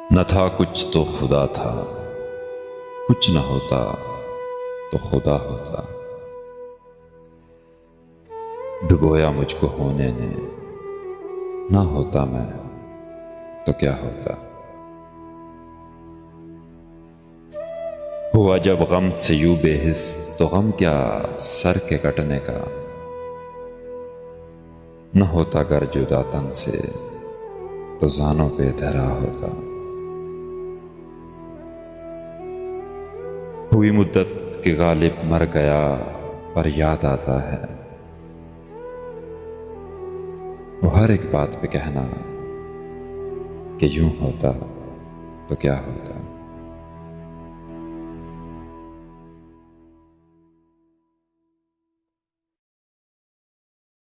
न था कुछ तो खुदा था, कुछ न होता तो खुदा होता। डुबोया मुझको होने ने, ना होता मैं तो क्या होता। हुआ जब गम से यूं बेहिस तो गम क्या सर के कटने का। न होता गर जुदा तन से तो जानों पे धरा होता। हुई मुद्दत के गालिब मर गया पर याद आता है वो हर एक बात पे कहना कि यूं होता तो क्या होता।